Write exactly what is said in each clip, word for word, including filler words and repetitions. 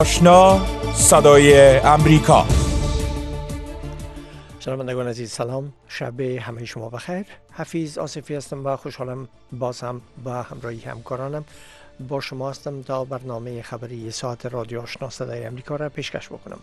آشنا صدای امریکا. شنوندگان عزیز سلام، شب همه شما بخیر. حفیظ آصفی هستم و خوشحالم باز هم با همراهی همکارانم با شما هستم تا برنامه خبری ساعت رادیو آشنا صدای امریکا را پیشکش بکنم.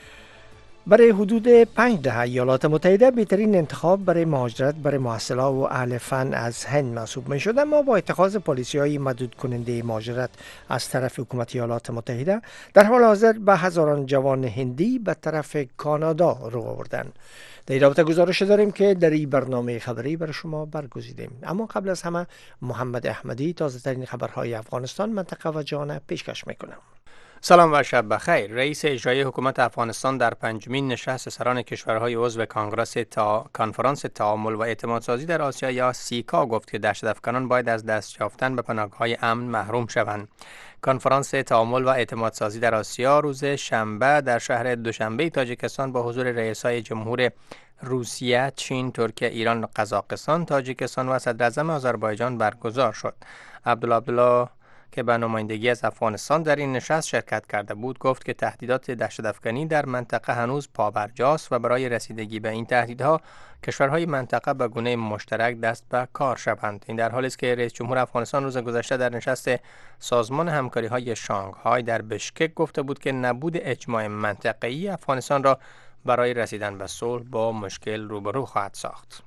برای حدود پنج دهه ایالات متحده بهترین انتخاب برای مهاجرت برای محصله و اهل فن از هند محسوب می شد، اما با اتخاذ پالیسی های محدود کننده مهاجرت از طرف حکومت ایالات متحده در حال حاضر به هزاران جوان هندی به طرف کانادا رو آوردند. در این رابطه گزارش داریم که در این برنامه خبری برای شما برگزیدیم. اما قبل از همه محمد احمدی تازه ترین خبرهای افغانستان، منطقه و جهان پیشکش میکنم. سلام و شب بخیر. رئیس اجرایی حکومت افغانستان در پنجمین نشست سران کشورهای عضو کنگره تا کنفرانس تعامل و اعتمادسازی در آسیا یا سیکا گفت که دهشت‌افکنان باید از دست یافتن به پناهگاه‌های امن محروم شوند. کنفرانس تعامل و اعتمادسازی در آسیا روز شنبه در شهر دوشنبه تاجیکستان با حضور رئیسای جمهور روسیه، چین، ترکیه، ایران، قزاقستان، تاجیکستان و صدراعظم آذربایجان برگزار شد. عبدالله عبدالله که به نمایندگی از افغانستان در این نشست شرکت کرده بود گفت که تهدیدات دهشت‌افکنی در منطقه هنوز پابرجاست و برای رسیدگی به این تهدیدها کشورهای منطقه به گونه مشترک دست به کار شوند. این در حالی است که رئیس جمهور افغانستان روز گذشته در نشست سازمان همکاری‌های شانگهای در بشکک گفته بود که نبود اجماع منطقه‌ای افغانستان را برای رسیدن به صلح با مشکل روبرو خواهد ساخت.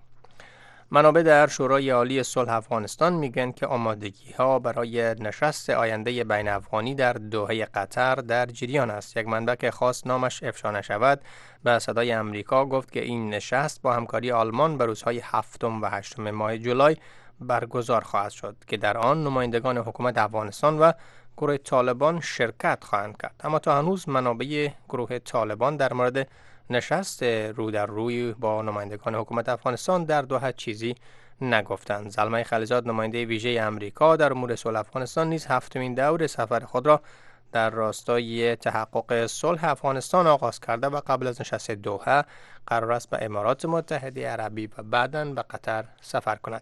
منابع در شورای عالی صلح افغانستان میگن که آمادگی ها برای نشست آینده بین افغانی در دوحه قطر در جریان است. یک منبع که خواست نامش افشا نشود به صدای امریکا گفت که این نشست با همکاری آلمان به روزهای هفتم و هشتم ماه جولای برگزار خواهد شد که در آن نمایندگان حکومت افغانستان و گروه طالبان شرکت خواهند کرد. اما تا هنوز منابع گروه طالبان در مورد نشست رو در روی با نمایندگان حکومت افغانستان در دوحه چیزی نگفتند. زلمه خلیزاد نماینده ویژه امریکا در امور صلح افغانستان نیز هفتمین دور سفر خود را در راستای تحقق صلح افغانستان آغاز کرده و قبل از نشست دوحه قرار است به امارات متحده عربی و بعداً به قطر سفر کند.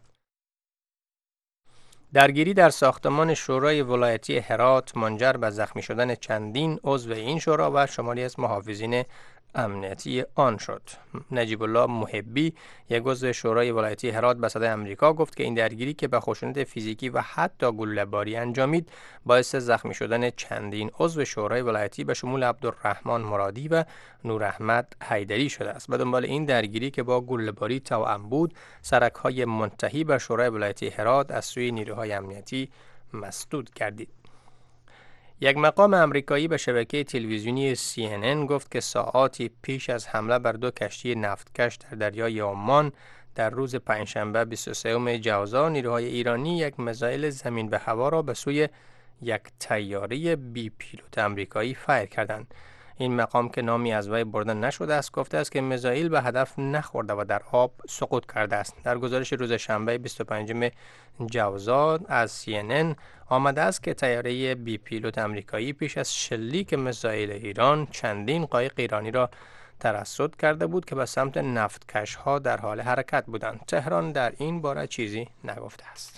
درگیری در ساختمان شورای ولایتی هرات منجر به زخمی شدن چندین عضو این شورا و شماری از محافظین امنیتی آن شد. نجیب الله محبی، یک عضو شورای ولایتی هرات به صدای امریکا گفت که این درگیری که به خشونت فیزیکی و حتی گلوله‌باری انجامید باعث زخمی شدن چندین عضو شورای ولایتی به شمول عبدالرحمن مرادی و نور احمد حیدری شده است. به دنبال این درگیری که با گلوله‌باری توأم بود، سرک‌های منتهی به شورای ولایتی هرات از سوی نیروهای امنیتی مسدود گردید. یک مقام امریکایی به شبکه تلویزیونی سی ان ان گفت که ساعاتی پیش از حمله بر دو کشتی نفتکش در دریای عمان در روز پنجشنبه بیست و سوم جوزا نیروهای ایرانی یک میزایل زمین به هوا را به سوی یک طیاره بی پیلوت امریکایی فایر کردند. این مقام که نامی از وی برده نشده است گفته است که میزایل به هدف نخورده و در آب سقوط کرده است. در گزارش روز شنبه بیست و پنجم جوزا از سی ان ان آمده است که طیاره بی پیلوت امریکایی پیش از شلیک میزایل ایران چندین قایق ایرانی را ترصد کرده بود که به سمت نفتکش ها در حال حرکت بودند. تهران در این باره چیزی نگفته است.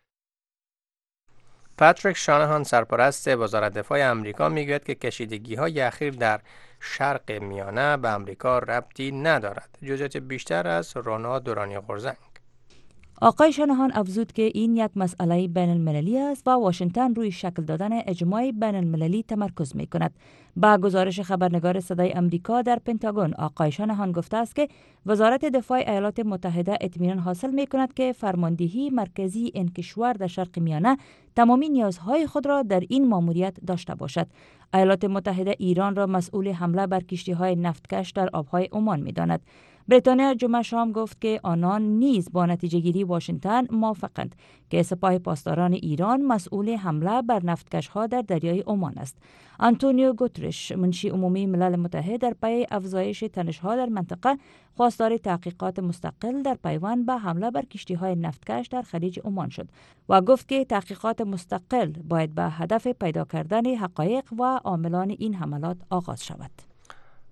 پاتریک شانهان سرپرست وزارت دفاع آمریکا میگوید که کشیدگی‌های اخیر در شرق میانه به آمریکا ربطی ندارد. جزئیات بیشتر از رونا دورانی قرزنگ. آقای شانهان افزود که این یک مسئله بین المللی است و واشنگتن روی شکل دادن اجماع بین المللی تمرکز می کند. با گزارش خبرنگار صدای امریکا در پنتاگون، آقای شانهان گفته است که وزارت دفاع ایالات متحده اطمینان حاصل می کند که فرماندهی مرکزی این کشور در شرق میانه تمامی نیازهای خود را در این ماموریت داشته باشد. ایالات متحده ایران را مسئول حمله بر کشتی‌های نفتکش در آبهای عمان می داند. بریتانیا جمعه شام گفت که آنان نیز با نتیجه گیری واشنگتن موافقند که سپاه پاسداران ایران مسئول حمله بر نفتکش‌ها در دریای عمان است. آنتونیو گوترش، منشی عمومی ملل متحد، در پی افزایش تنش‌ها در منطقه خواستار تحقیقات مستقل در پیوند به حمله بر کشتی‌های نفتکش در خلیج عمان شد و گفت که تحقیقات مستقل باید به هدف پیدا کردن حقایق و عاملان این حملات آغاز شود.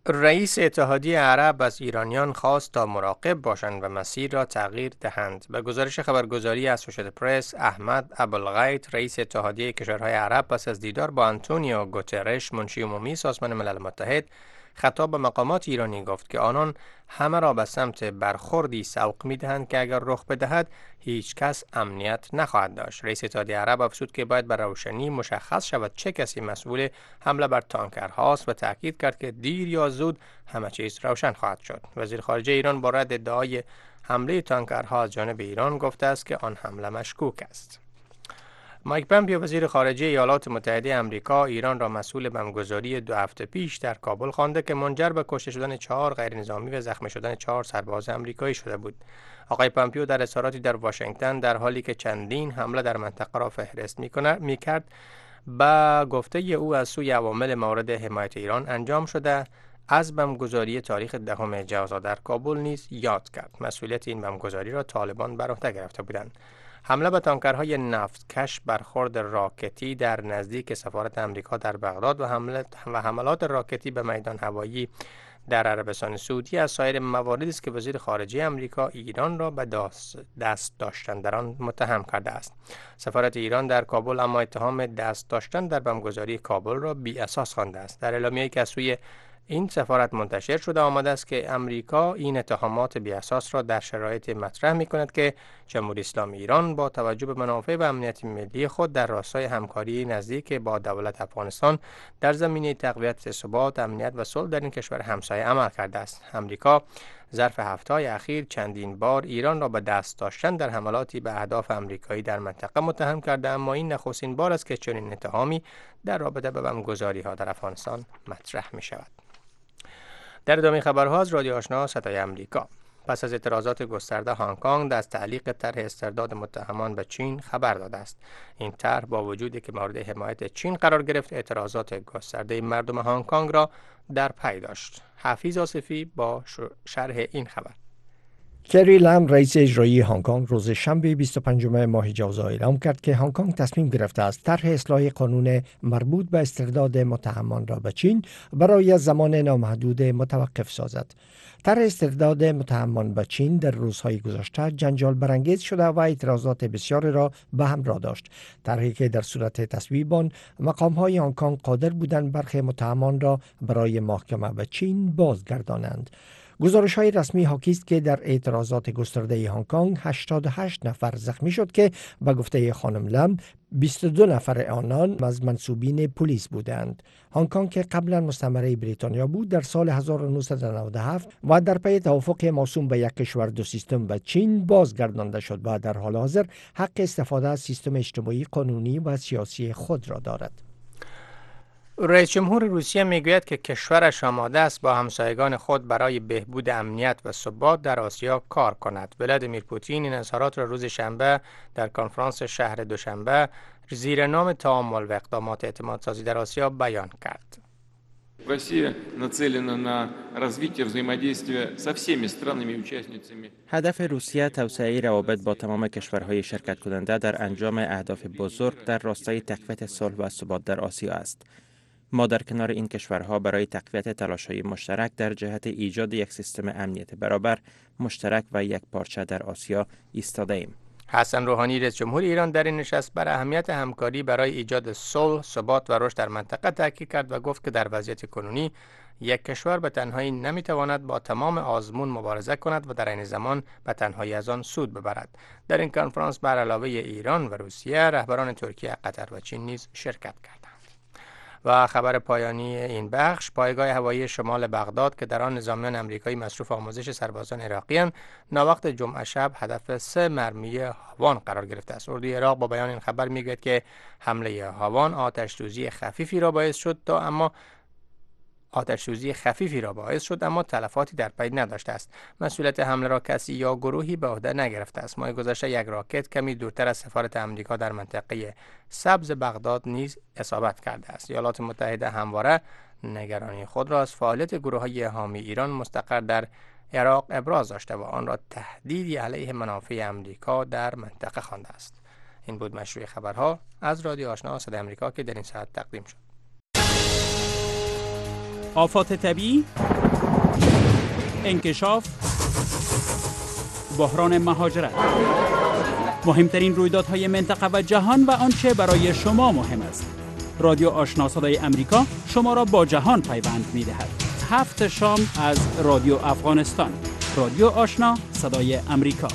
رئیس اتحادیه عرب از ایرانیان خواست تا مراقب باشند و مسیر را تغییر دهند. به گزارش خبرگزاری اسوشییتد پرس، احمد ابوالغیث، رئیس اتحادیه کشورهای عرب، پس از دیدار با آنتونیو گوترش، منشی عمومی سازمان ملل متحد، خطاب به مقامات ایرانی گفت که آنان همه را به سمت برخوردی سوق می‌دهند که اگر رخ بدهد هیچ کس امنیت نخواهد داشت. رئیس اتحادیه عرب افزود که باید به روشنی مشخص شود چه کسی مسئول حمله بر تانکرهاست و تاکید کرد که دیر یا زود همه چیز روشن خواهد شد. وزیر خارجه ایران با رد ادعای حمله تانکرها از جانب ایران گفته است که آن حمله مشکوک است. مایک پامپیو، وزیر خارجه ایالات متحده آمریکا، ایران را مسئول بمبگذاری دو هفته پیش در کابل خوانده که منجر به کشته شدن چهار غیرنظامی و زخمی شدن چهار سرباز آمریکایی شده بود. آقای پامپیو در اظهاراتی در واشنگتن در حالی که چندین حمله در منطقه را فهرست می‌کرد، با گفته او از سوی عوامل مورد حمایت ایران انجام شده از بمبگذاری تاریخ دهم جوزا در کابل نیز یاد کرد. مسئولیت این بمبگذاری را طالبان بر عهده گرفته بودند. حمله به تانکرهای نفتکش، برخورد راکتی در نزدیک سفارت آمریکا در بغداد و حمله و حملات راکتی به میدان هوایی در عربستان سعودی از سایر مواردی است که وزیر خارجه آمریکا ایران را به دست داشتن در آن متهم کرده است. سفارت ایران در کابل اما اتهام دست داشتن در بمبگذاری کابل را بی اساس خوانده است. در اعلامیه‌ای که از سوی این سفارت منتشر شده آمده است که امریکا این اتهامات بی اساس را در شرایط مطرح می کند که جمهوری اسلامی ایران با توجه به منافع و امنیت ملی خود در راستای همکاری نزدیک با دولت افغانستان در زمینه تقویت ثبات، امنیت و صلح در این کشور همسایه عمل کرده است. امریکا ظرف هفته‌های اخیر چندین بار ایران را به دست داشتن در حملاتی به اهداف امریکایی در منطقه متهم کرده، اما این نخستین بار است که چنین اتهامی در رابطه با بمبگذاری‌ها در افغانستان مطرح می شود. در ادامه خبرها از رادیو آشنا صدای آمریکا. پس از اعتراضات گسترده، هنگ کنگ از تعلیق طرح استرداد متهمان به چین خبر داده است. این طرح با وجودی که مورد حمایت چین قرار گرفت، اعتراضات گسترده مردم هنگ کنگ را در پی داشت. حفیظ آصفی با شرح این خبر. کری لم، رئیس اجرایی هنگ کنگ، روز شنبه بیست و پنجم ماه جوزا اعلام کرد که هنگ کنگ تصمیم گرفته است طرح اصلاح قانون مربوط به استرداد متهمان را به چین برای زمان نامحدود متوقف سازد. طرح استرداد متهمان به چین در روزهای گذشته جنجال برانگیز شده و اعتراضات بسیاری را به همراه داشت. طرحی که در صورت تصویب آن مقام‌های هنگ کنگ قادر بودند برخی متهمان را برای محاکمه به چین بازگردانند. گزارش‌های رسمی حاکی است که در اعتراضات گسترده هنگ کنگ هشتاد و هشت نفر زخمی شد که به گفته خانم لم بیست و دو نفر آنان از منسوبین پلیس بودند. هنگ کنگ که قبلا مستعمره بریتانیا بود، در سال هزار و نهصد و نود و هفت و در پی توافق موسوم به یک کشور دو سیستم به چین بازگردانده شد و در حال حاضر حق استفاده از سیستم اجتماعی، قانونی و سیاسی خود را دارد. رئیس جمهور روسیه میگوید که کشورش آماده است با همسایگان خود برای بهبود امنیت و ثبات در آسیا کار کند. ولادیمیر پوتین این اظهارات را روز شنبه در کنفرانس شهر دوشنبه زیر نام تعامل و اقدامات اعتمادسازی در آسیا بیان کرد. Россия нацелена на развитие взаимодействия со всеми странами и участницами. هدف روسیه توسعه روابط با تمام کشورهای شرکت کننده در انجام اهداف بزرگ در راستای تقویت صلح و ثبات در آسیا است. ما در کنار این کشورها برای تقویت تلاش‌های مشترک در جهت ایجاد یک سیستم امنیت برابر، مشترک و یک پارچه در آسیا ایستاده ایم. حسن روحانی، رئیس جمهور ایران، در این نشست بر اهمیت همکاری برای ایجاد صلح، ثبات و رشد در منطقه تاکید کرد و گفت که در وضعیت کنونی یک کشور به تنهایی نمیتواند با تمام آزمون مبارزه کند و در عین زمان به تنهایی از آن سود ببرد. در این کنفرانس بر علاوه ایران و روسیه، رهبران ترکیه، قطر و چین نیز شرکت کردند. و خبر پایانی این بخش، پایگاه هوایی شمال بغداد که در آن نظامیان آمریکایی مصروف آموزش سربازان عراقی‌اند، ناوقت جمعه شب هدف سه مرمی هاوان قرار گرفته است. اردوی عراق با بیان این خبر میگوید که حمله هاوان آتش سوزی خفیفی را باعث شد تا اما آتش سوزی خفیفی را باعث شد اما تلفاتی در پی نداشته است. مسئولیت حمله را کسی یا گروهی به عهده نگرفته است. ماه گذشته یک راکت کمی دورتر از سفارت آمریکا در منطقه سبز بغداد نیز اصابت کرده است. ایالات متحده همواره نگرانی خود را از فعالیت گروه‌های حامی ایران مستقر در عراق ابراز داشته و آن را تهدیدی علیه منافع آمریکا در منطقه خوانده است. این بود مشروع خبرها از رادیو آشنا صدای آمریکا که در این ساعت تقدیم شد. آفات طبیعی، انکشاف، بحران مهاجرت، مهمترین رویدادهای منطقه و جهان و آنچه برای شما مهم است. رادیو آشنا صدای امریکا شما را با جهان پیوند می‌دهد. هفت شام از رادیو افغانستان. رادیو آشنا صدای امریکا.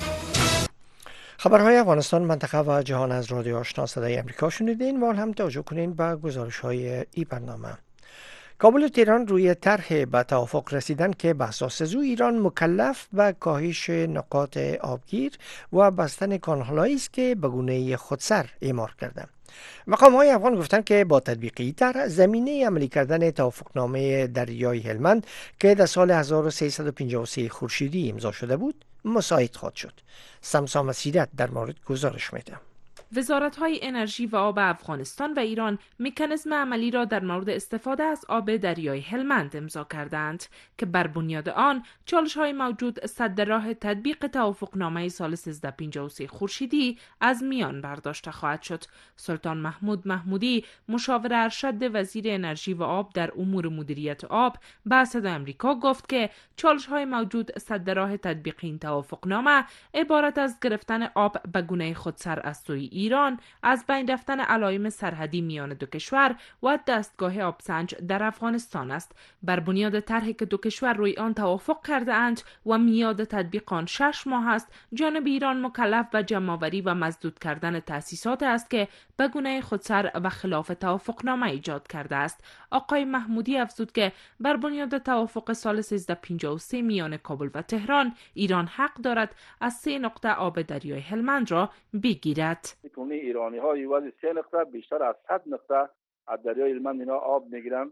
خبرهای افغانستان، منطقه و جهان از رادیو آشنا صدای امریکا شنیدین و هم توجه کنین به گزارش‌های این برنامه. کابل و تهران روی طرح به توافق رسیدن که به اساس او ایران مکلف به کاهش نقاط آبگیر و بستن کانال‌هایی است که به گونه خودسر اعمار کرده. مقام‌های افغان گفتند که با تطبیق این طرح زمینه عملی کردن توافقنامه دریای هلمند که در سال هزار و سیصد و پنجاه و سه خورشیدی امضا شده بود مساعد خواهد شد. سمسام سیرت در مورد گزارش میده. وزارت‌های انرژی و آب افغانستان و ایران مکانیزم عملی را در مورد استفاده از آب دریای هلمند امضا کردند که بر بنیاد آن چالش‌های موجود سد راه تطبیق توافقنامه سال سیزده پنجاه و سه خورشیدی از میان برداشته خواهد شد. سلطان محمود محمودی، مشاور ارشد وزیر انرژی و آب در امور مدیریت آب، به صدای آمریکا گفت که چالش‌های موجود سد راه تطبیق این توافقنامه عبارت از گرفتن آب به گونه خودسر از سوی ایران، از بین رفتن علائم سرحدی میان دو کشور و دستگاه آبسنج در افغانستان است. بر بنیاد طرحی که دو کشور روی آن توافق کرده اند و میاد تطبیق آن شش ماه است، جانب ایران مکلف به جمع‌آوری و مسدود کردن تأسیسات است که به گونه خودسر و خلاف توافقنامه ایجاد کرده است. آقای محمودی افزود که بر بنیاد توافق سال سیزده پنجاه و سه میان کابل و تهران، ایران حق دارد از سه نقطه آب دریای هلمند را بگیرد. کنی ایرانی ها ایوازی سه نقطه بیشتر از صد نقطه از دریای هلمند اینا آب میگیرن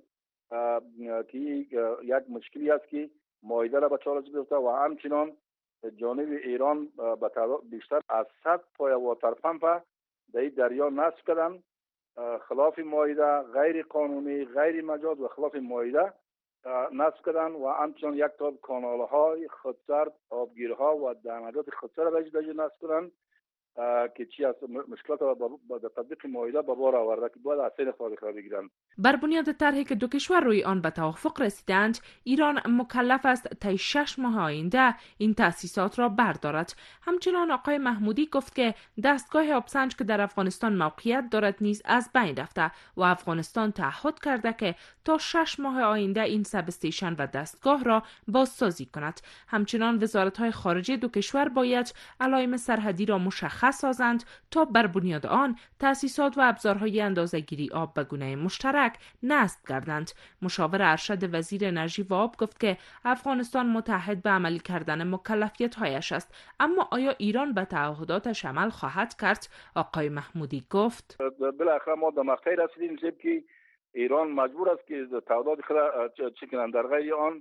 که یک مشکلی است که معاهده را به چالش گرفته و همچنان جانب ایران به بیشتر از صد پای واتر پمپ در این دریا نصب کردن، خلاف معاهده، غیر قانونی، غیر مجاز و خلاف معاهده نصب کردن و همچنان یک تا کانال های خودسر، آبگیرها و درنجات خودسر را به نصب کردن که چی از مشکلات با تطبیق معاهده به بار آورده که باید از سه نقطه قرار بگیرند. بر بنیاد طرحی که دو کشور روی آن به توافق رسیدند، ایران مکلف است طی شش ماه آینده این تأسیسات را بردارد. همچنان آقای محمودی گفت که دستگاه آبسنج که در افغانستان موقعیت دارد نیز از بین رفته و افغانستان تعهد کرده که تا شش ماه آینده این سب استیشن و دستگاه را بازسازی کند. همچنان وزارت‌های خارجه دو کشور باید علائم سرحدی را مشخص سازند تا بر بنیاد آن تأسیسات و ابزارهای اندازه‌گیری آب به گونه مشترک نصب کردند. مشاور ارشد وزیر انرژی و آب گفت که افغانستان متعهد به عملی کردن مکلفیت‌هایش است، اما آیا ایران به تعهداتش عمل خواهد کرد؟ آقای محمودی گفت بالاخره ما در مقطعی رسیدیم که ایران مجبور است که تعهدات خود چکنن، در غیر آن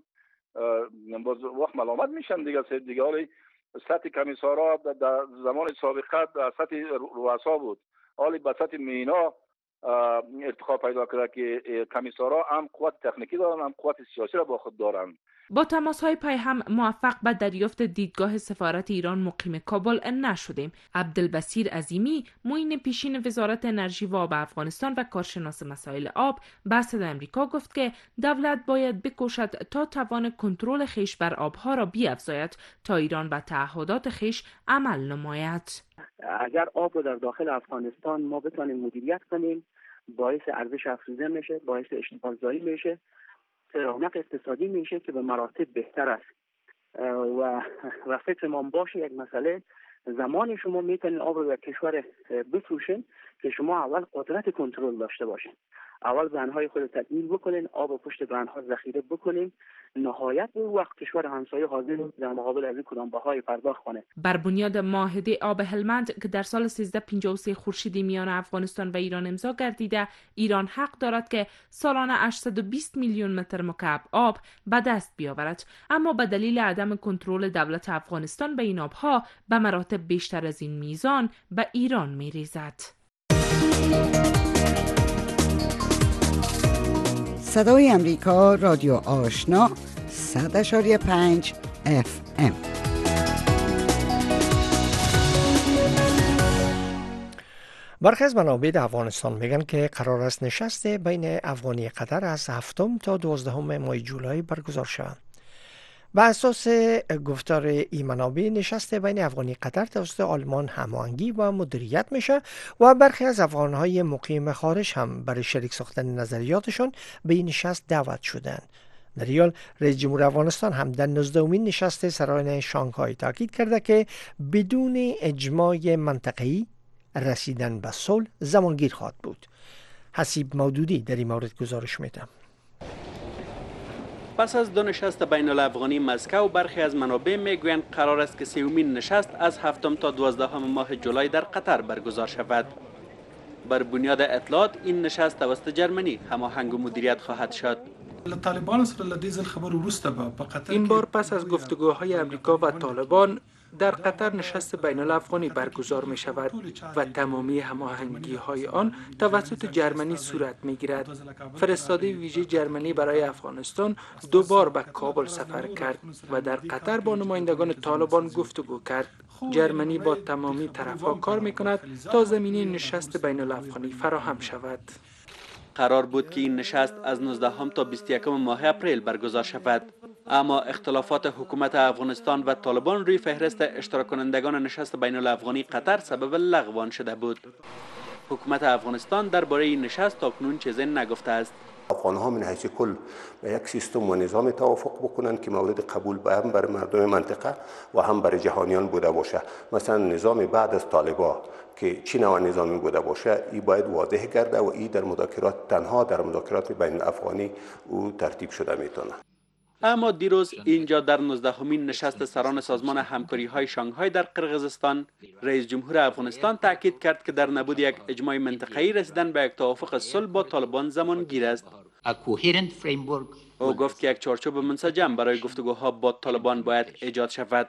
باز وقت ملامت میشن دیگه. دیگه حالی سطح کمیسارا در زمان سابقه در سطح رؤسا بود، حالی به سطح مینا ارتقا پیدا کرده که کمیسارا هم قوت تکنیکی دارن هم قوت سیاسی را با خود دارن. با تماس‌های پای هم موفق به دریافت دیدگاه سفارت ایران مقیم کابل نشدیم. عبدالبصیر عظیمی، معین پیشین وزارت انرژی و آب افغانستان و کارشناس مسائل آب، به صدای آمریکا گفت که دولت باید بکوشد تا توان کنترل خویش بر آبها را بیفزاید تا ایران به تعهدات خویش عمل نماید. اگر آب رو در داخل افغانستان ما بتونیم مدیریت کنیم، باعث ارزش افزوده میشه، باعث اشتغالزایی میشه، رونق اقتصادی میشه که به مراتب بهتر است و و فکرمان باشه یک مسئله زمانی شما میتونید آب رو در کشور بفروشین که شما اول قدرت کنترل داشته باشین، اول بندهای خود تدوین بکنین، آب پشت بندها ذخیره بکنین، نهایت به وقت کشور همسایه حاضر در مقابل از این کدام بهای پرداخت کنه. بر بنیاد معاهده آب هلمند که در سال سیزده پنجاه و سه خورشیدی میان افغانستان و ایران امضا گردیده، ایران حق دارد که سالانه هشتصد و بیست میلیون متر مکعب آب به دست بیاورد، اما به دلیل عدم کنترل دولت افغانستان به این آبها به مراتب بیشتر از این میزان به ایران میریزد. صدای امریکا، رادیو آشنا، صد اشاری پنج اف ام. برخی از منابع در افغانستان میگن که قرار است نشست بین افغانی قطر از هفتم تا دوازدهم ماه جولای برگزار شود. بر اساس گفتار این منابع نشست بین افغانی قطر توسط آلمان هماهنگی و مدیریت میشه و برخی از افغانهای مقیم خارج هم برای شریک ساختن نظریاتشون به این نشست دعوت شدند. در ریال رئیس جمهور افغانستان هم در نوزدهمین نشست سران شانگهای تاکید کرده که بدون اجماع منطقه‌ای رسیدن به صلح زمانگیر خواهد بود. حسیب مودودی در این مورد گزارش میده. پس از دو نشست بین الافغانی مسکو، برخی از منابع میگویند قرار است که سومین نشست از هفتم تا دوازدهم ماه جولای در قطر برگزار شود. بر بنیاد اطلاعات این نشست توسط جرمنی هماهنگ و مدیریت خواهد شد. این بار پس از گفتگوهای امریکا و طالبان در قطر نشست بین الافغانی برگزار می شود و تمامی هماهنگی های آن توسط جرمنی صورت می گیرد. فرستاده ویژه جرمنی برای افغانستان دو بار به کابل سفر کرد و در قطر با نمایندگان طالبان گفتگو کرد. جرمنی با تمامی طرفها کار می کند تا زمینه نشست بین الافغانی فراهم شود. قرار بود که این نشست از نوزدهم تا بیست و یکم ماه اپریل برگزار شود، اما اختلافات حکومت افغانستان و طالبان روی فهرست اشتراک کنندگان نشست بین الافغانی قطر سبب لغو آن شده بود. حکومت افغانستان درباره این نشست تاکنون چیزی نگفته است. افغان‌ها من حیث کل به یک سیستم و نظام توافق بکنند که مورد قبول به هم برای مردم منطقه و هم برای جهانیان بوده باشه. مثلا نظام بعد از طالبان که چی نوع نظامی بوده باشه، این باید واضح گرده و این در مذاکرات تنها در مذاکرات بین افغانی او ترتیب شده میتونه. اما دیروز اینجا در نوزدهمین نشست سران سازمان همکاری های شانگهای در قرقیزستان، رئیس جمهور افغانستان تاکید کرد که در نبود یک اجماع منطقه‌ای رسیدن به یک توافق صلح با طالبان زمانگیر است. او گفت که یک چارچوب منسجم برای گفتگوها با طالبان باید ایجاد شود.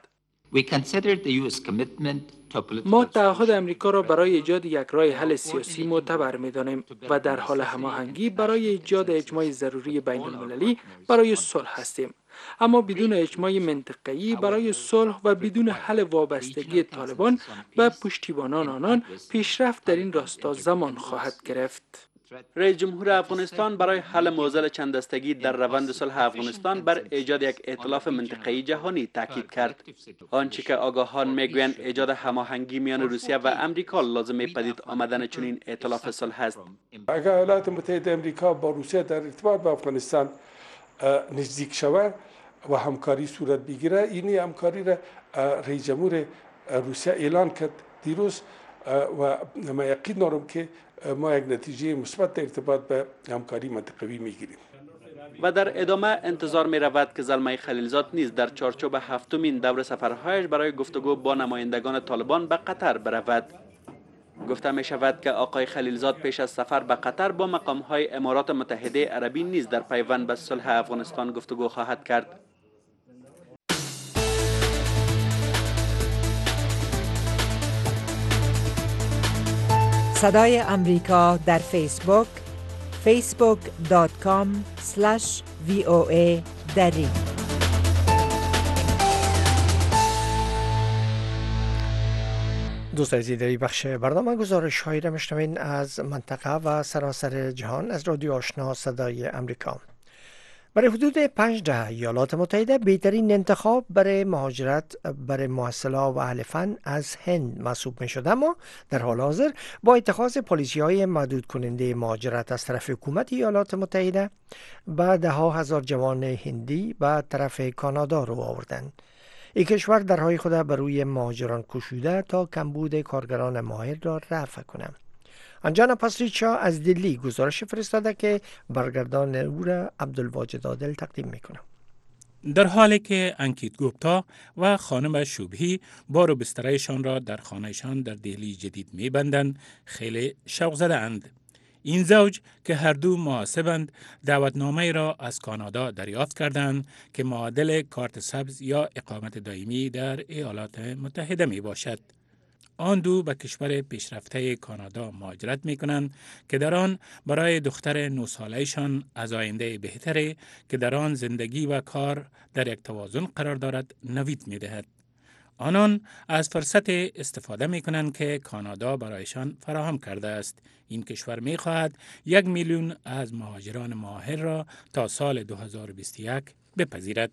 ما تعهد امریکا را برای ایجاد یک راه حل سیاسی معتبر می‌دانیم و در حال هماهنگی برای ایجاد اجماع ضروری بین المللی برای صلح هستیم، اما بدون اجماع منطقه‌ای برای صلح و بدون حل وابستگی طالبان به پشتیبانان آنان پیشرفت در این راستا زمان خواهد گرفت. رئیس جمهور افغانستان برای حل معضل چند دستگی در روند صلح افغانستان بر ایجاد یک ائتلاف منطقه‌ای جهانی تاکید کرد. آنچه که آگاهان میگویند ایجاد هماهنگی میان روسیه و امریکا لازم پدید آمدن چنین ائتلاف صلح است. اگر ایالات متحده امریکا با روسیه در ارتباط با افغانستان نزدیک شود و همکاری صورت بگیره، این همکاری را رئیس جمهور روسیه اعلان کرد دیروز و ما یقین دارم که ما یک نتیجه مثبت در ارتباط به همکاری منطقوی میگیریم. و در ادامه انتظار می رود که زلمه خلیلزاد نیز در چارچوب هفتمین دور سفرهایش برای گفتگو با نمایندگان طالبان به قطر برود. گفته می شود که آقای خلیلزاد پیش از سفر به قطر با مقامهای امارات متحده عربی نیز در پیوند به صلح افغانستان گفتگو خواهد کرد. صدای امریکا در فیسبوک فیسبوک دات کام اسلش وی او ای دری. دوست عزیز، در این بخش برنامه گزارش هایی را میشنوین از منطقه و سراسر جهان از رادیو آشنا صدای امریکا. برای حدود پنج دهه ایالات متحده بهترین انتخاب برای مهاجرت برای محصله و اهل فن از هند محسوب می شد، اما در حال حاضر با اتخاذ پالیسی های محدود کننده مهاجرت از طرف حکومت ایالات متحده به ده ها هزار جوان هندی به طرف کانادا رو آوردند. این کشور درهای خود بر روی مهاجران کشیده تا کمبود کارگران ماهر را رفع کنند. انجانا پاسریچا از دلی گزارش فرستاده که برگردان او را عبدالواجد عادل تقدیم میکنه. در حالی که انکیت گوپتا و خانم شوبهی بار و بسترایشان را در خانهشان در دهلی جدید میبندند، خیلی شوق زده اند. این زوج که هر دو محاسبند دعوتنامه را از کانادا دریافت کردند که معادل کارت سبز یا اقامت دائمی در ایالات متحده می باشد. آن دو به کشور پیشرفته کانادا مهاجرت می کنند که در آن برای دختر نه ساله‌شان از آینده بهتری که در آن زندگی و کار در یک توازن قرار دارد نوید می دهد. آنان از فرصت استفاده می کنند که کانادا برایشان فراهم کرده است. این کشور می خواهد یک میلیون از مهاجران ماهر را تا سال دو هزار و بیست و یک بپذیرد.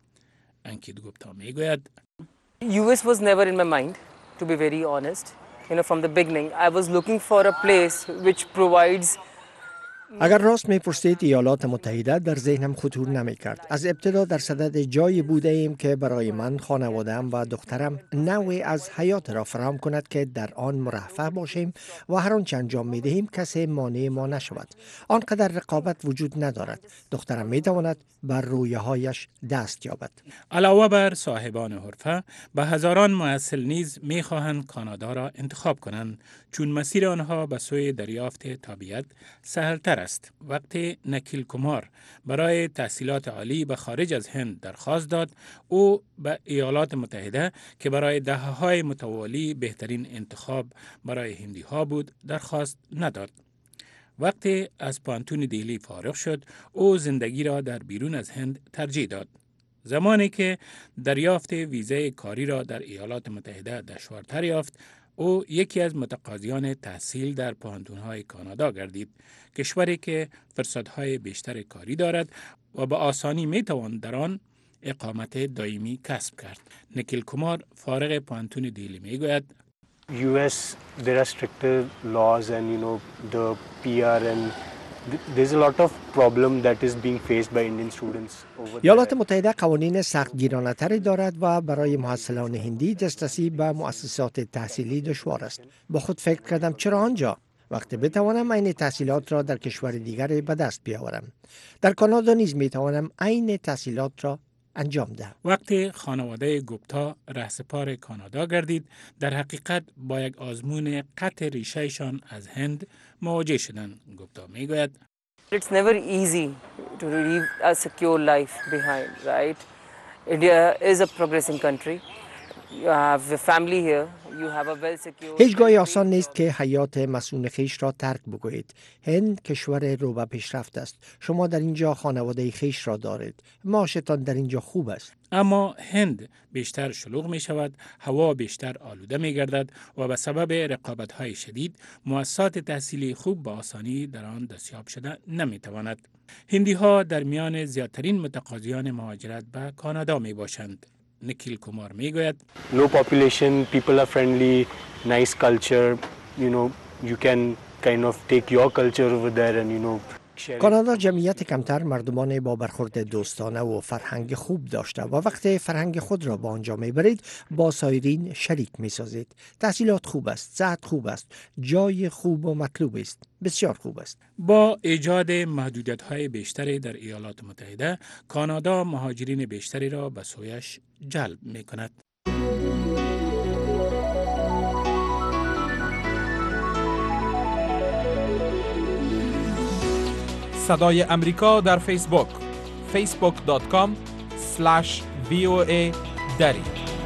انکیت گوپتا می گوید U S was never in my mind, to be very honest. You know, from the beginning, I was looking for a place which provides. اگر راست میپرسید ایالات متحده در ذهنم خطور نمی کرد. از ابتدا در صدد جایی بوده ایم که برای من، خانواده‌ام و دخترم نوعی از حیات را فراهم کند که در آن مرفه باشیم و هر آنچه انجام می دهیم کسی مانع ما نشود. آنقدر رقابت وجود ندارد. دخترم می تواند بر رویاهایش دست یابد. علاوه بر صاحبان حرفه، به هزاران محصل نیز می خواهند کانادا را انتخاب کنند، چون مسیر آنها به سوی دریافت تابعیت سهل‌تر است. وقتی نکیل کمار برای تحصیلات عالی به خارج از هند درخواست داد، او به ایالات متحده که برای دهه‌های متوالی بهترین انتخاب برای هندی ها بود درخواست نداد. وقتی از پانتون دهلی فارغ شد، او زندگی را در بیرون از هند ترجیح داد. زمانی که دریافت ویزای کاری را در ایالات متحده دشوارتر یافت، او یکی از متقاضیان تحصیل در پانتون‌های کانادا گردید، کشوری که فرصت‌های بیشتر کاری دارد و به آسانی می‌توان در آن اقامت دائمی کسب کرد. نکیل کمار فارغ پانتون دهلی می‌گوید U S there are stricter laws and you know the P R and there's a lot of problem that is being faced by Indian students over there. ایالات متحده قوانین سختگیرانه‌تری دارد و برای محصلان هندی دسترسی به مؤسسات تحصیلی دشوار است. با خود فکر کردم چرا آنجا؟ وقتی بتوانم عین تحصیلات را در کشور دیگری به دست بیاورم. در کانادا نیز میتوانم عین تحصیلات را انجام دهم. وقتی خانواده گوپتا رهسپار کانادا گردید، در حقیقت با یک آزمون قطع ریشه‌شان از هند مواجه شدند. گوپتا میگوید It's never easy to leave a secure life behind, right? India is a progressing country. You have a family here. You have a well secure. هیچگاه آسان نیست که حیات مسئول خیش را ترک بگویید. هند کشور رو به پیشرفت است. شما در اینجا خانواده خیش را دارید. معاشتان در اینجا خوب است. اما هند بیشتر شلوغ می شود، هوا بیشتر آلوده می گردد و به سبب رقابت‌های شدید مؤسسات تحصیلی خوب به آسانی در آن دستیاب شده نمی تواند. هندی ها در میان زیادترین متقاضیان مهاجرت به کانادا می باشند. نکیل کمار می گوید Low population, people are friendly, nice culture, you know, you can kind of take your culture over there and you know کانادا جمعیت کمتر، مردمان با برخورد دوستانه و فرهنگ خوب داشته و وقتی فرهنگ خود را با آنجا میبرید با سایرین شریک میسازید. تحصیلات خوب است، صحت خوب است، جای خوب و مطلوب است، بسیار خوب است. با ایجاد محدودیت‌های بیشتری در ایالات متحده، کانادا مهاجرین بیشتری را به سویش جلب میکند. صدای امریکا در فیسبوک فیسبوک دات کام اسلش وی او ای دری.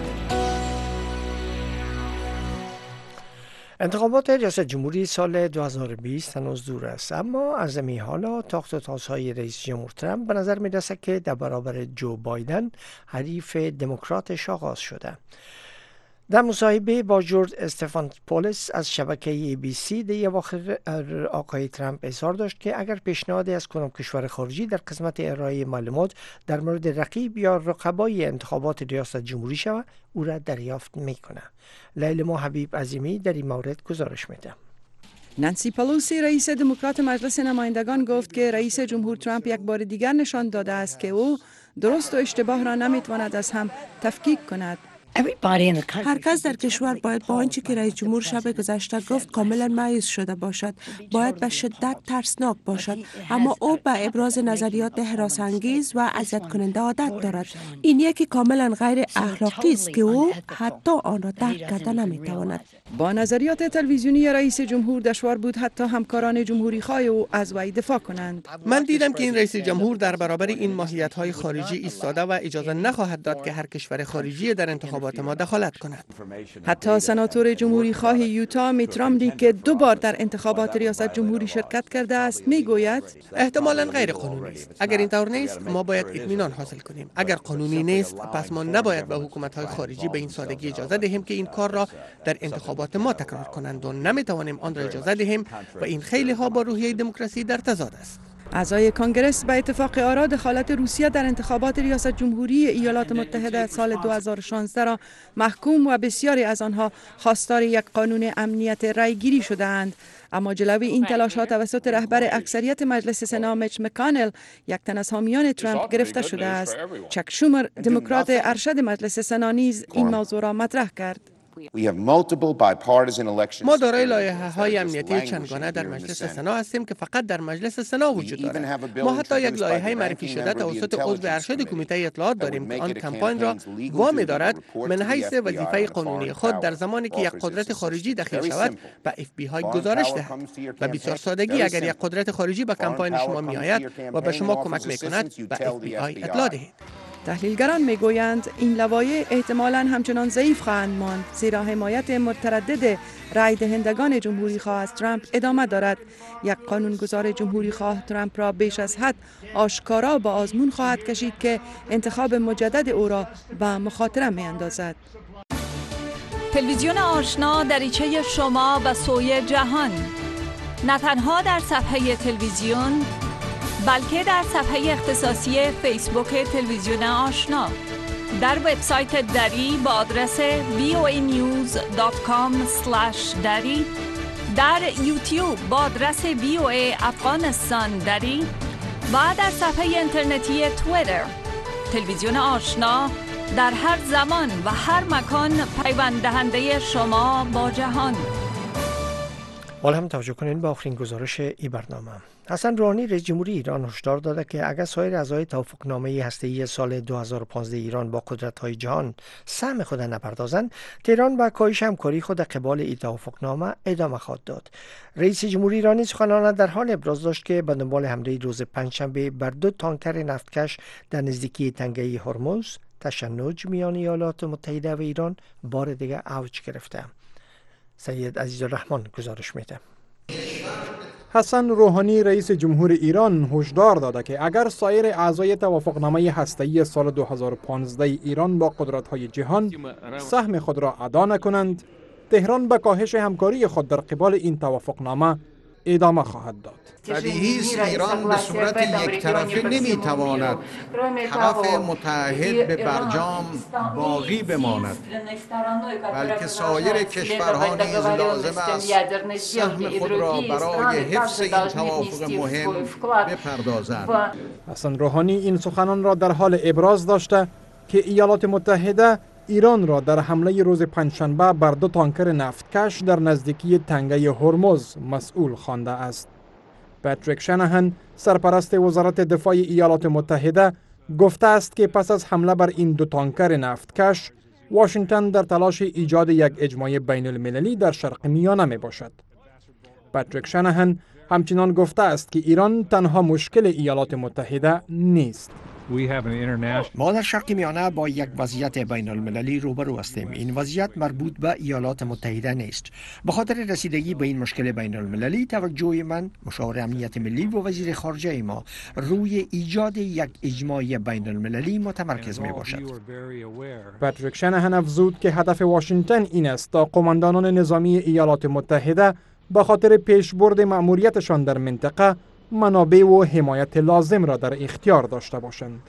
انتخابات ریاست جمهوری سال دو هزار و بیست هنوز دور است، اما از این حالا تاخت و تازهای رئیس جمهور ترامپ به نظر می رسد که در برابر جو بایدن حریف دموکراتش آغاز شده. در مصاحبه با جورج استفانوپولوس از شبکه ای بی سی در اواخر آقای ترامپ اظهار داشت که اگر پیشنهادی از کدام کشور خارجی در قسمت ارائه معلومات در مورد رقیب یا رقبای انتخابات ریاست جمهوری شود، او را دریافت میکنه. لیلما حبیب عظیمی در این مورد گزارش میده. نانسی پلوسی رئیس دموکرات مجلس نمایندگان گفت که رئیس جمهور ترامپ یک بار دیگر نشان داده است که او درست و اشتباه را نمیتواند از هم تفکیک کند. هر کس در کشور باید با آنچه که رئیس جمهور شب گذشته گفت کاملا مایوس شده باشد. باید به شدت ترسناک باشد، اما او به ابراز نظریات هراس‌انگیز و اذیت کننده عادت دارد. این یکی کاملا غیر اخلاقی است که او حتی آن را درک کرده نمیتواند. با نظریات تلویزیونی رئیس جمهور دشوار بود حتی همکاران جمهوری خواه او از وی دفاع کنند. من دیدم که این رئیس جمهور در برابر این ماهیت‌های خارجی ایستاده و اجازه نخواهد داد که هر کشور خارجی در انتخابات انتخابات ما دخالت کند. حتی سناتور جمهوری خواه یوتا میت رامنی که دو بار در انتخابات ریاست جمهوری شرکت کرده است میگوید احتمالاً غیر قانونی است. اگر اینطور نیست ما باید اطمینان حاصل کنیم. اگر قانونی نیست پس ما نباید به حکومت‌های خارجی به این سادگی اجازه دهیم که این کار را در انتخابات ما تکرار کنند و نمیتوانیم آن را اجازه دهیم و این خیلی ها با روحیه دموکراسی در تضاد است. اعضای کانگرس به اتفاق آرا دخالت روسیه در انتخابات ریاست جمهوری ایالات متحده سال دو هزار و شانزده را محکوم و بسیاری از آنها خواستار یک قانون امنیت رایگیری شده‌اند. اما جلوی این تلاش‌ها توسط رهبر اکثریت مجلس سنا میچ مکانل، یک تن از حامیان ترامپ، گرفته شده است. چک شومر، دموکرات ارشد مجلس سنا، نیز این موضوع را مطرح کرد. ما دارای لایحه‌های امنیتی چندگانه در مجلس سنا هستیم که فقط در مجلس سنا وجود دارد. ما حتی یک لایحه معرفی شده توسط عضو ارشد کمیته اطلاعات داریم که آن کمپاین را وامی دارد من حیث وظیفه قانونی خود در زمانی که یک قدرت خارجی دخیل شود به اف بی آی گزارش دهد. و بسیار سادگی اگر یک قدرت خارجی به کمپاین شما میآید و به شما کمک میکند به اف بی آی اطلاع دهید. تحلیلگران میگویند این لوایح احتمالاً همچنان ضعیف خواهند ماند، زیرا حمایت متردد رای دهندگان جمهوری خواه از ترامپ ادامه دارد. یک قانونگذار جمهوری خواه ترامپ را بیش از حد آشکارا با آزمون خواهد کشید که انتخاب مجدد او را به مخاطره می اندازد. تلویزیون آشنا دریچه شما به سوی جهان، نه تنها در صفحه تلویزیون بلکه در صفحه اختصاصی فیسبوک تلویزیون آشنا، در وبسایت دری با آدرس وی او ای نیوز دات کام اسلش دری، در یوتیوب با آدرس وی او ای افغانستان دری و در صفحه اینترنتی توییتر. تلویزیون آشنا در هر زمان و هر مکان پیوند دهنده شما با جهان. حالا هم توجه کنین به آخرین گزارش این برنامه. حسن روحانی رئیس جمهوری ایران هشدار داده که اگر سایر اعضای توافقنامه هسته‌ای سال دو هزار و پانزده ایران با قدرت‌های جهان سهم خود نپردازند، تهران با کاهش همکاری خود قبال این توافقنامه ادامه خواهد داد. رئیس جمهوری ایرانی سخنان در حال ابراز داشت که به دنبال حمله روز پنجشنبه بر دو تانکر نفتکش در نزدیکی تنگه هرمز، تشنج میان ایالات متحده و ایران بار دیگر اوج گرفته. سید عزیزالرحمن گزارش میده. حسن روحانی رئیس جمهور ایران هشدار داده که اگر سایر اعضای توافقنامه هسته‌ای سال دو هزار و پانزده ایران با قدرت‌های جهان سهم خود را ادا نکنند، تهران به کاهش همکاری خود در قبال این توافقنامه ادامه خواهد داد. بدیهی است ایران به صورت یک طرفه نمیتواند طرف متحد به برجام باقی بماند، بلکه سایر کشورها نیز لازم است سهم خود را برای حفظ این توافق مهم بپردازند. حسن روحانی این سخنان را در حال ابراز داشته که ایالات متحده ایران را در حمله روز پنجشنبه بر دو تانکر نفتکش در نزدیکی تنگه هرمز مسئول خوانده است. پاتریک شناهن، سرپرست وزارت دفاع ایالات متحده، گفته است که پس از حمله بر این دو تانکر نفتکش، واشنگتن در تلاش ایجاد یک اجماع بین المللی در شرق میانه می باشد. پاتریک شناهن همچنان گفته است که ایران تنها مشکل ایالات متحده نیست. ما در شرق میانه با یک وضعیت بین المللی روبرو هستیم. این وضعیت مربوط به ایالات متحده نیست. به خاطر رسیدگی به این مشکل بین المللی، توجه من، مشاور امنیت ملی و وزیر خارجه ما روی ایجاد یک اجماع بین المللی متمرکز می باشد. پاتریک شناهن افزود که هدف واشنگتن این است تا قماندانان نظامی ایالات متحده به خاطر پیشبرد مأموریتشان در منطقه منابع و حمایت لازم را در اختیار داشته باشند.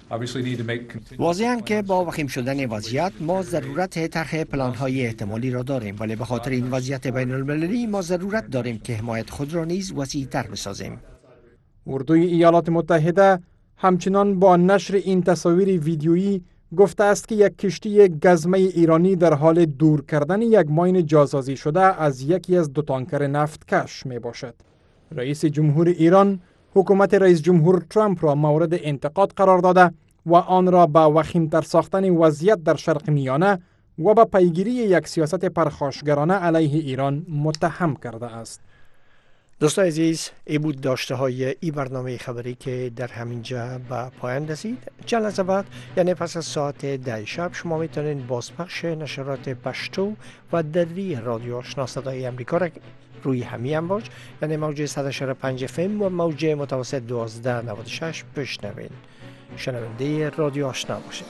واضحاً که با وخیم شدن وضعیت ما ضرورت طرح پلان‌های احتمالی را داریم، ولی به خاطر این وضعیت بین المللی ما ضرورت داریم که حمایت خود را نیز وسیع‌تر بسازیم. اردوی ایالات متحده همچنان با نشر این تصاویر ویدیویی گفته است که یک کشتی گزمه ایرانی در حال دور کردن یک ماین جاسازی شده از یکی از دو تانکر نفتکش می باشد. رئیس جمهور ایران حکومت رئیس جمهور ترامپ را مورد انتقاد قرار داده و آن را به وخیم‌تر ساختن وضعیت در شرق میانه و به پیگیری یک سیاست پرخاشگرانه علیه ایران متهم کرده است. دوستان عزیز، ای بود داشته های ای برنامه خبری که در همینجا به پایان رسید. چند لحظه بعد یعنی پس از ساعت ده شب شما میتونین بازپخش نشرات پشتو و دری رادیو آشنا صدای امریکا را روی همین امواج یعنی موج صد و شش و پنج اف ام و موج متوسط دوازده و نود و شش بشنوین. شنونده رادیو آشنا باشید.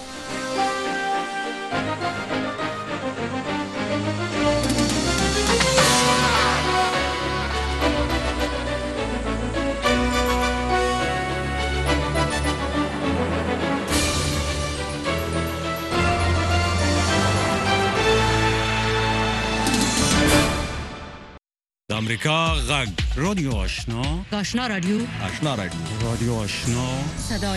امریکا غږ رادیو آشنا آشنا رادیو آشنا رادیو رادیو آشنا صدای